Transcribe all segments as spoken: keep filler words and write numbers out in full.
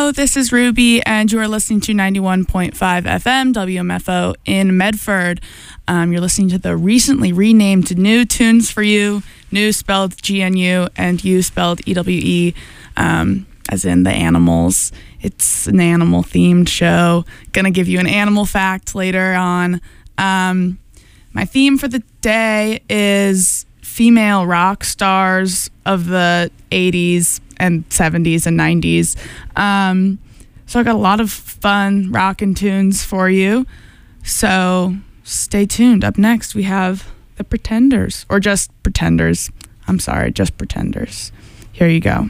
Hello, this is Ruby, and you are listening to ninety-one point five F M W M F O in Medford. Um, you're listening to the recently renamed New Tunes for You, New spelled G N U, and You spelled E W E, um, as in the animals. It's an animal-themed show. Gonna give you an animal fact later on. Um, my theme for the day is female rock stars of the eighties and seventies and nineties. Um, so I got a lot of fun rockin' tunes for you. So stay tuned. Up next, we have the Pretenders, or just Pretenders. I'm sorry, just Pretenders. Here you go.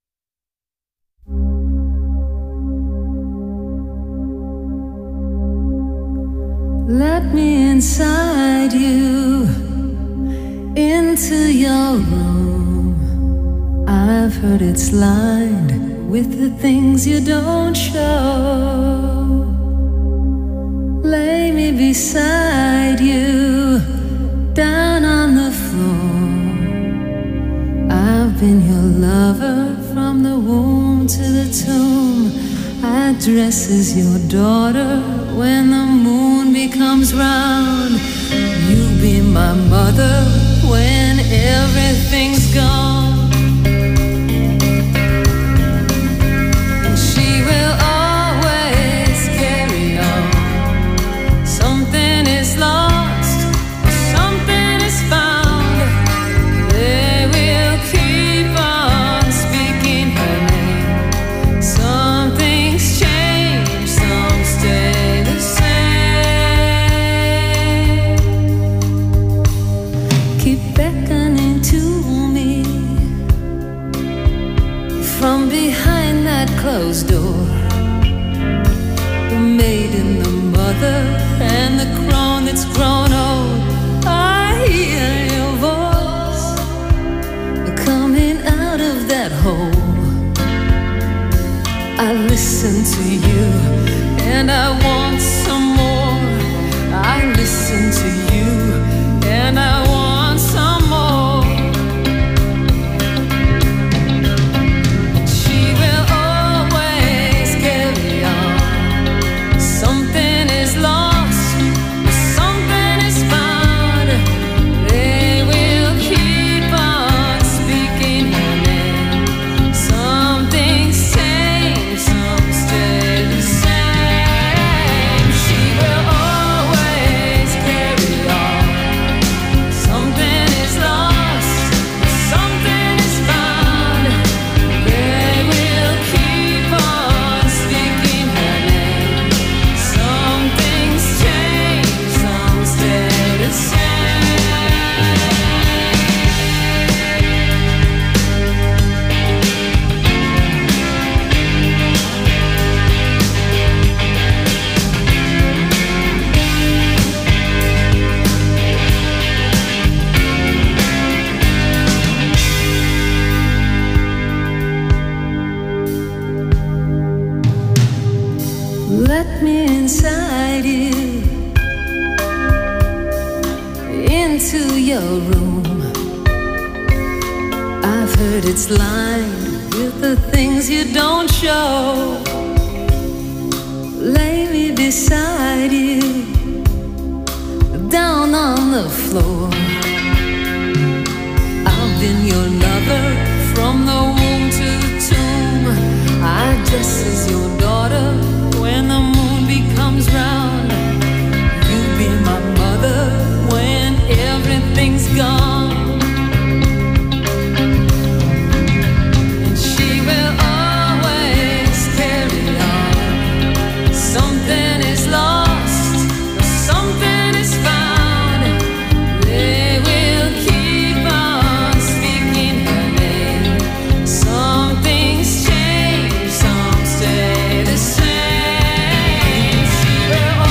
Let me inside you, into your room. I've heard it's lined with the things you don't show. Lay me beside you, down on the floor. I've been your lover from the womb to the tomb. I dress as your daughter when the moon becomes round. You be my mother when everything's gone. And she will always carry on. Something is lost, something is found. They will keep on speaking her name. Something's changed, some stay the same. Keep beckoning to me from behind that closed door. The maiden, the mother, and the crone that's grown old. I hear your voice coming out of that hole. I listen to you and I want some more. I listen to you and I want some more. She will always carry on. Something is lost, something is found. They will keep on speaking her name. Something's changed, some stay the same. She will always carry on. Something is lost, something is found. They will keep on speaking her name. Something's changed, some stay the same. Let me inside you, into your room. I've heard it's lined with the things you don't show. Lay me beside you, down on the floor. I've been your lover from the womb to the tomb. I dress as your daughter when the moon becomes round. You be my mother when everything's gone. And she will always carry on. Something is lost, something is found. They will keep on speaking her name. Something's changed, some stay the same. She will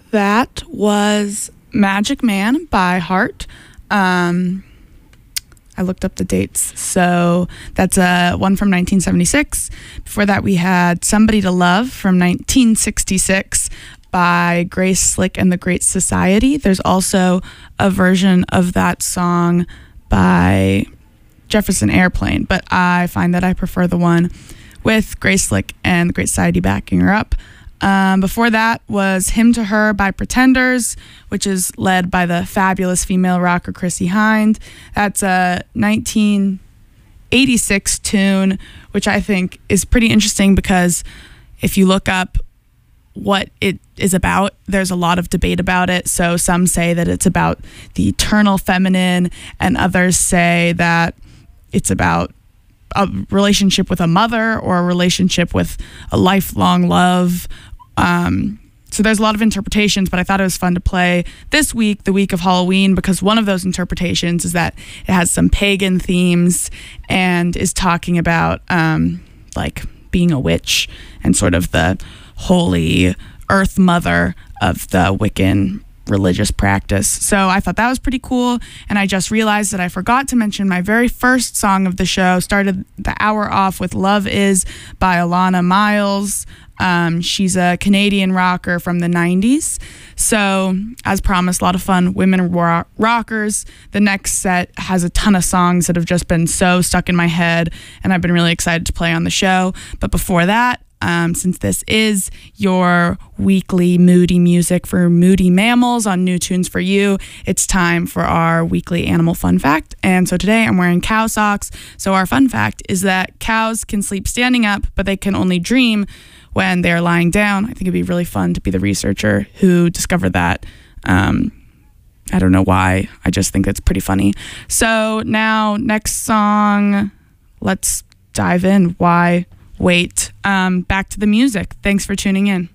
That was Magic Man by Heart. Um, I looked up the dates. So that's uh, one from nineteen seventy-six. Before that, we had Somebody to Love from nineteen sixty-six by Grace Slick and the Great Society. There's also a version of that song by Jefferson Airplane, but I find that I prefer the one with Grace Slick and the Great Society backing her up. Um, before that was Hymn to Her by Pretenders, which is led by the fabulous female rocker Chrissie Hynde. That's a nineteen eighty-six tune, which I think is pretty interesting because if you look up what it is about, there's a lot of debate about it. So some say that it's about the eternal feminine, and others say that it's about a relationship with a mother or a relationship with a lifelong love. Um, so there's a lot of interpretations, but I thought it was fun to play this week, the week of Halloween, because one of those interpretations is that it has some pagan themes and is talking about um, like being a witch and sort of the holy earth mother of the Wiccan religious practice. So I thought that was pretty cool. And I just realized that I forgot to mention my very first song of the show. Started the hour off with Love Is by Alana Miles. Um, she's a Canadian rocker from the nineties. So as promised, a lot of fun women ro- rockers. The next set has a ton of songs that have just been so stuck in my head, and I've been really excited to play on the show. But before that, Um, since this is your weekly moody music for moody mammals on New Tunes for You, it's time for our weekly animal fun fact. And so today I'm wearing cow socks. So our fun fact is that cows can sleep standing up, but they can only dream when they're lying down. I think it'd be really fun to be the researcher who discovered that. Um, I don't know why. I just think that's pretty funny. So now, next song, let's dive in. Why wait? Um, back to the music. Thanks for tuning in.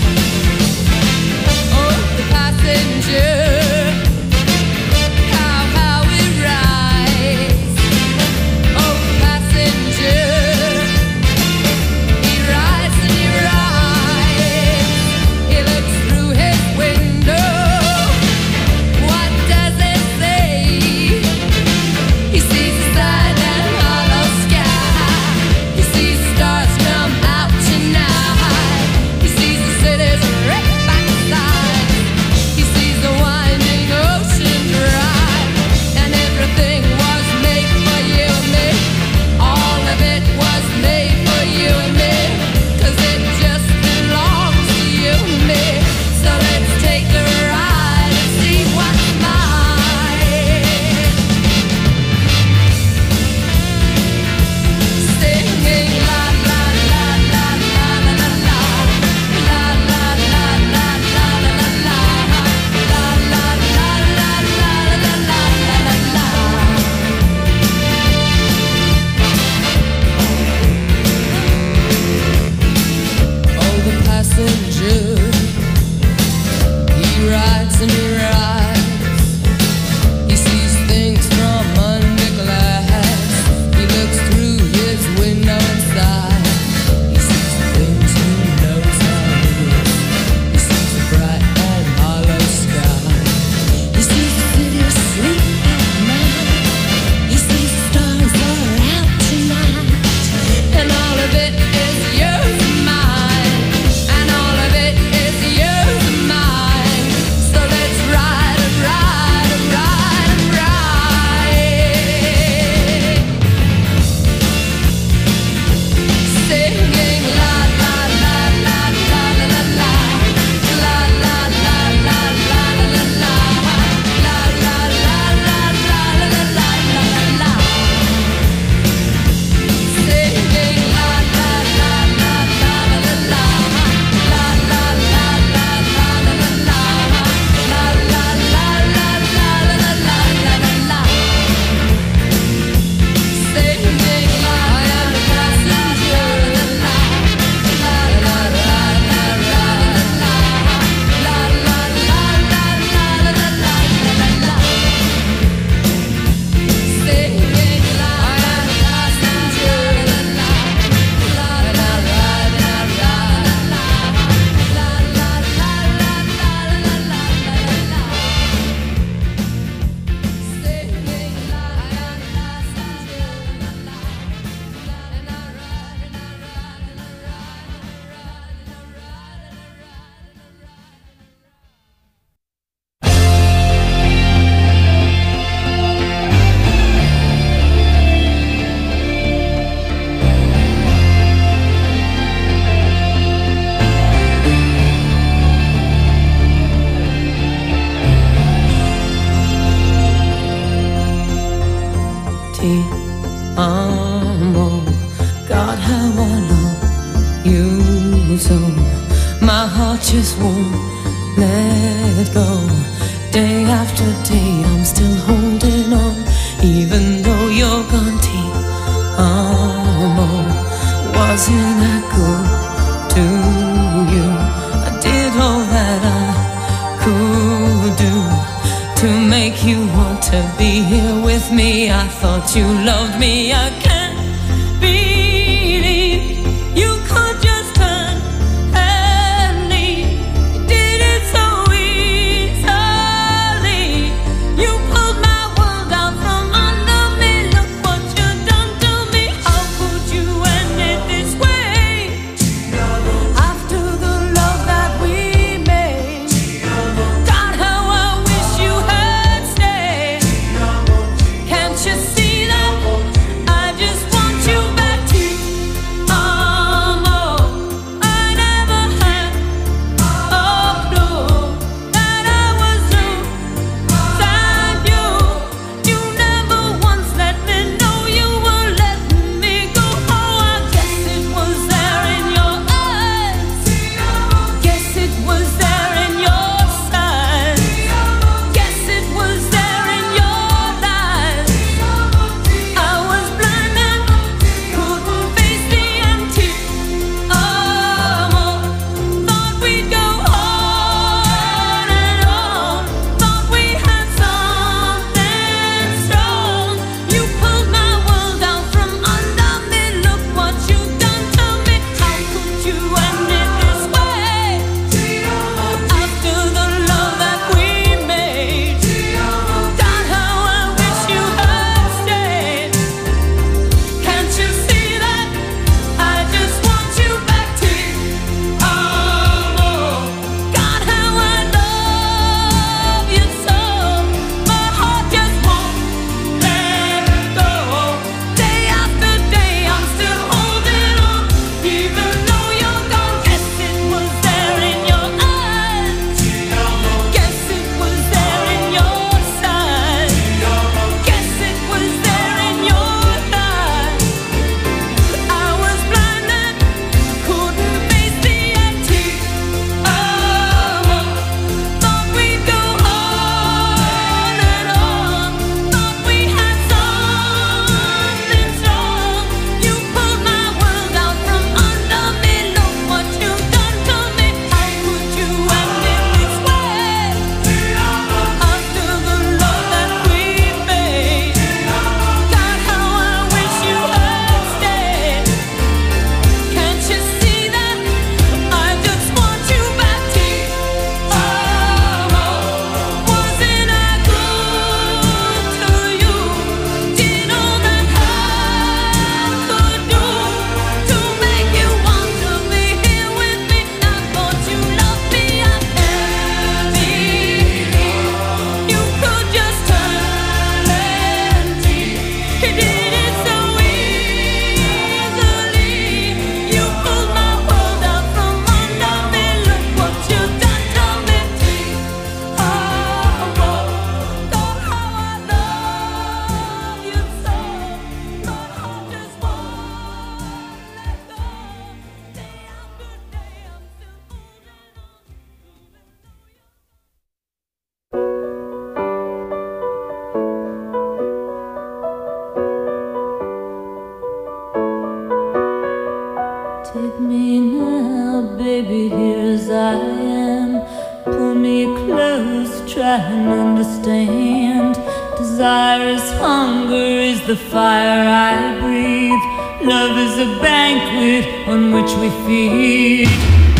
How in your eyes. He sees things from under glass. He looks through his window inside. He sees things he knows are real. He sees a bright and hollow sky. He sees the city asleep at night. He sees the stars are out tonight. And all of it is yours and mine. And all of it is yours and mine. So let's ride and ride and ride and ride. Singing la la la la la la la la. La la la la la la la la. La la la la la la la la la la. Singing la la la la la la la la. La la la la la la la la. La la la la la la la la la la. Singing la la la la la la la. La la la la la la la. La la la la la la la la la. Singing la la la la la la. La la la la la la. La la la la la la la la. Singing la la la la Ti amo, God, how I love you so. My heart just won't let go. Day after day, I'm still holding on, even though you're gone. Ti amo, wasn't I good to you? I did all that I could do to make you want to be here with me. I thought you loved me. I can't believe you could just turn and leave. You did it so easily. You pulled my world out from under me. Look what you done to me. How could you end it this way? After the love that we made, God, how I wish you had stayed. Can't you see that? I just want you back try and understand. Desire is hunger, is the fire I breathe. Love is a banquet on which we feed.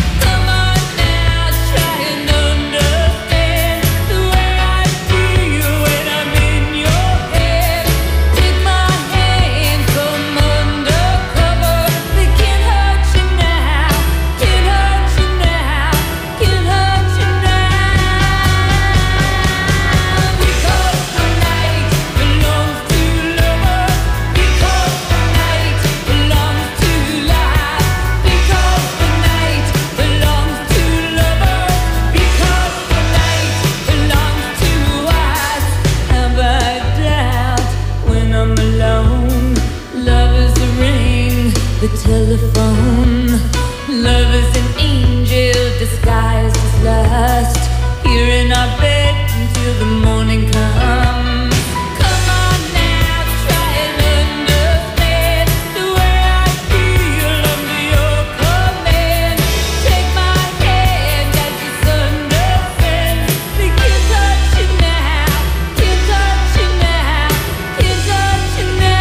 Telephone. Love is an angel disguised as lust. Here in our bed until the morning comes. Come on now, try and understand the way I feel under your command. Take my hand as the sun descends. We can touch you now, can touch you now, can touch you now.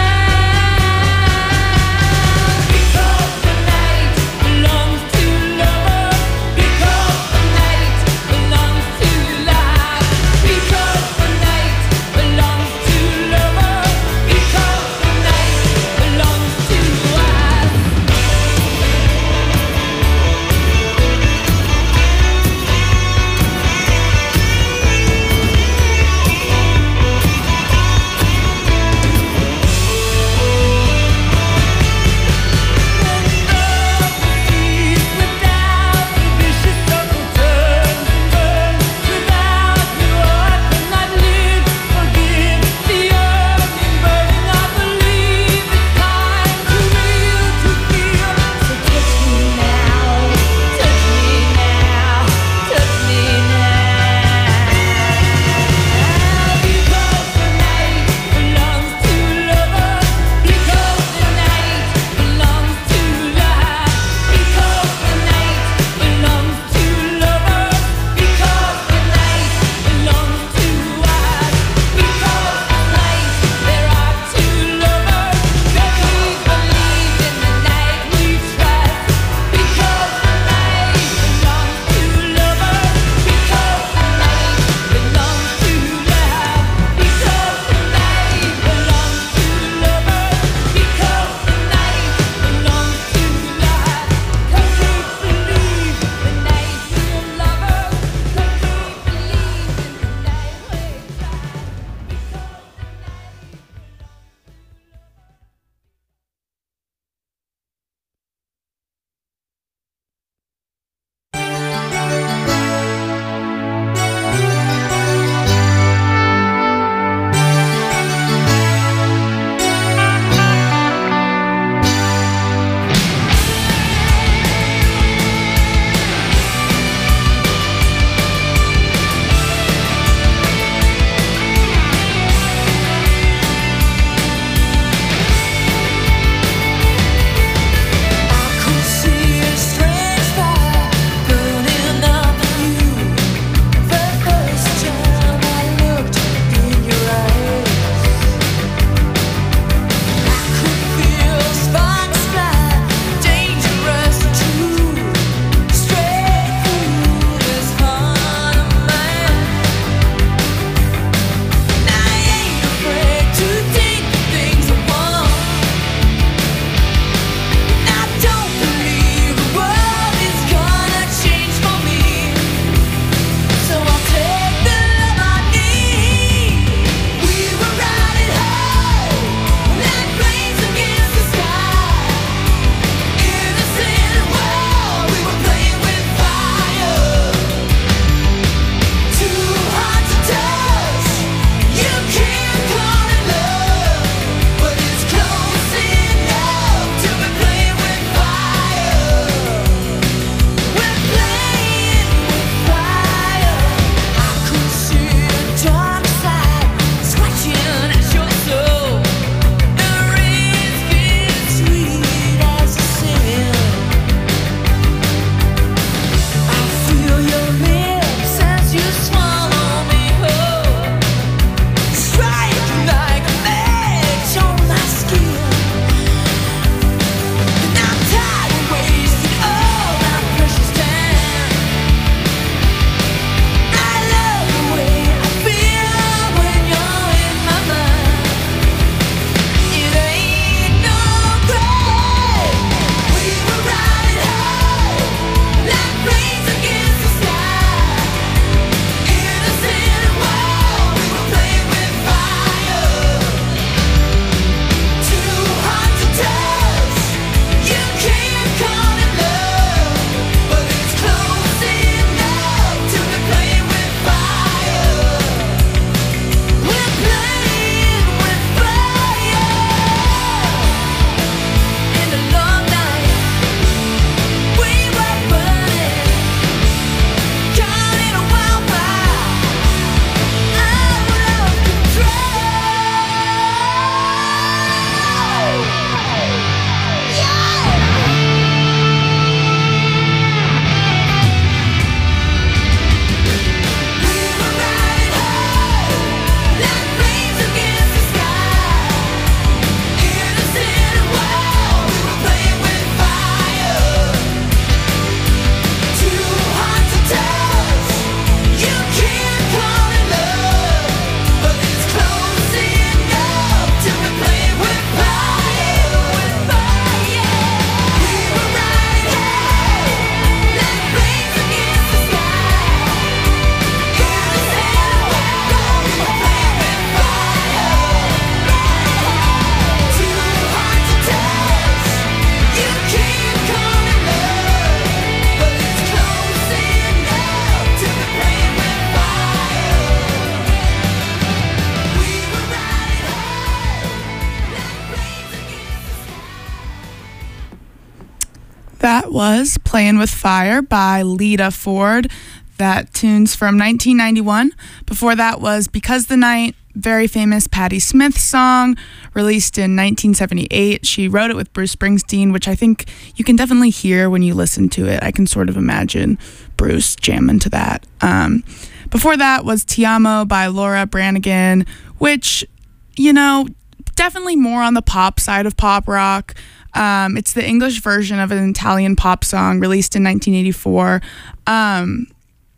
was Playing with Fire by Lita Ford. That tune's from nineteen ninety-one. Before that was Because the Night, very famous Patti Smith song, released in nineteen seventy-eight. She wrote it with Bruce Springsteen, which I think you can definitely hear when you listen to it. I can sort of imagine Bruce jamming to that. Um, before that was Ti Amo by Laura Branigan, which, you know, definitely more on the pop side of pop rock. Um, it's the English version of an Italian pop song released in nineteen eighty-four. Um,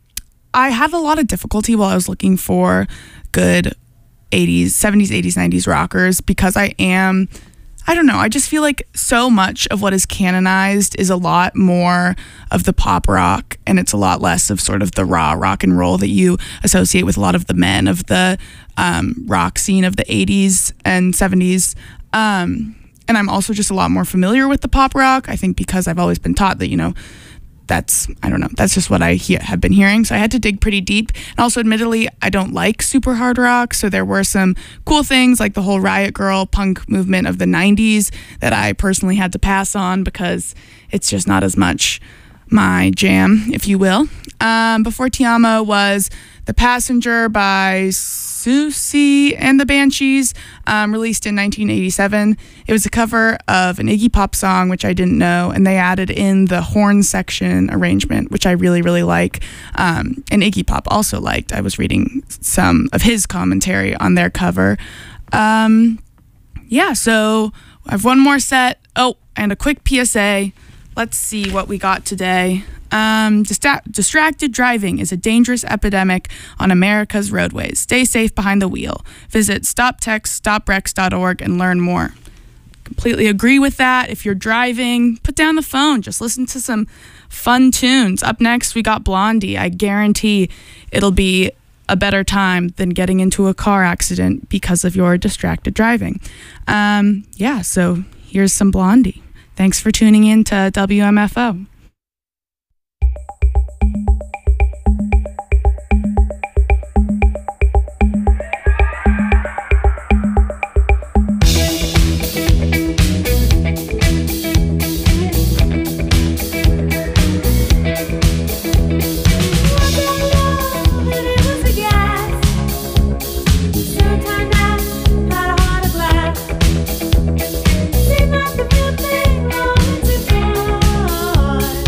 I had a lot of difficulty while I was looking for good eighties, seventies, eighties, nineties rockers because I am, I don't know, I just feel like so much of what is canonized is a lot more of the pop rock, and it's a lot less of sort of the raw rock and roll that you associate with a lot of the men of the um, rock scene of the eighties and seventies. Um, and I'm also just a lot more familiar with the pop rock, I think because I've always been taught that, you know, that's, I don't know, that's just what I he- have been hearing. So I had to dig pretty deep. And also, admittedly, I don't like super hard rock. So there were some cool things like the whole Riot Grrrl punk movement of the nineties that I personally had to pass on because it's just not as much my jam, if you will. Um, before Ti Amo was The Passenger by Siouxsie and the Banshees, um, released in nineteen eighty-seven. It was a cover of an Iggy Pop song, which I didn't know, and they added in the horn section arrangement, which I really, really like, um, and Iggy Pop also liked. I was reading some of his commentary on their cover. Um, yeah, so I have one more set. Oh, and a quick P S A. Let's see what we got today. Um, distra- distracted driving is a dangerous epidemic on America's roadways. Stay safe behind the wheel. Visit stop text stop wrecks dot org and learn more. Completely agree with that. If you're driving, put down the phone. Just listen to some fun tunes. Up next, we got Blondie. I guarantee it'll be a better time than getting into a car accident because of your distracted driving. Um, yeah, so here's some Blondie. Thanks for tuning in to W M F O. Seemed like the real thing, long to go.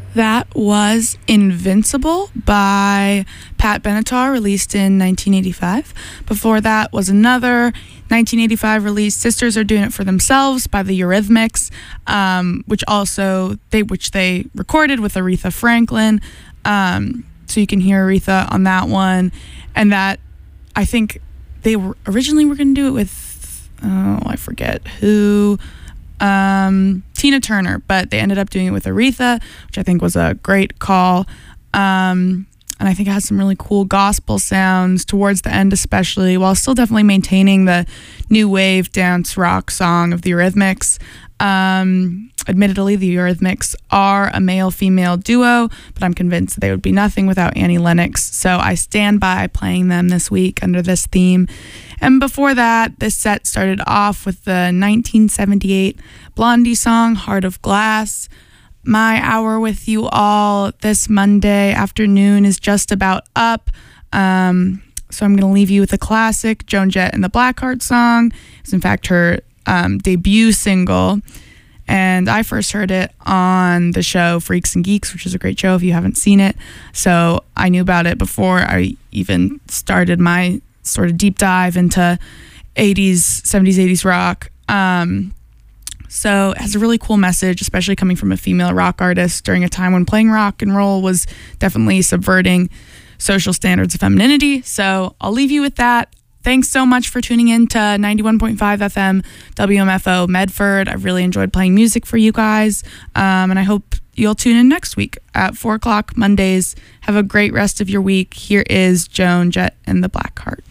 That was Invincible by Pat Benatar, released in nineteen eighty-five. Before that was another nineteen eighty-five release, Sisters Are Doing It For Themselves by the Eurythmics, um, which also they which they recorded with Aretha Franklin. Um, so you can hear Aretha on that one. And that, I think they were originally were going to do it with, oh, I forget who... Um, Tina Turner, but they ended up doing it with Aretha, which I think was a great call. Um, and I think it has some really cool gospel sounds towards the end, especially, while still definitely maintaining the new wave dance rock song of the Eurythmics. Um, admittedly, the Eurythmics are a male-female duo, but I'm convinced that they would be nothing without Annie Lennox. So I stand by playing them this week under this theme. And before that, this set started off with the nineteen seventy-eight Blondie song, Heart of Glass. My hour with you all this Monday afternoon is just about up. Um, so I'm going to leave you with a classic, Joan Jett and the Blackheart song. It's in fact her um, debut single. And I first heard it on the show Freaks and Geeks, which is a great show if you haven't seen it. So I knew about it before I even started my sort of deep dive into eighties, seventies, eighties rock. Um, so it has a really cool message, especially coming from a female rock artist during a time when playing rock and roll was definitely subverting social standards of femininity. So I'll leave you with that. Thanks so much for tuning in to ninety-one point five F M W M F O Medford. I really enjoyed playing music for you guys. Um, and I hope you'll tune in next week at four o'clock Mondays. Have a great rest of your week. Here is Joan Jett and the Blackhearts.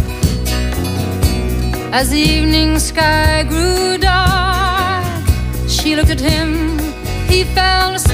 As the evening sky grew dark, she looked at him, he fell asleep.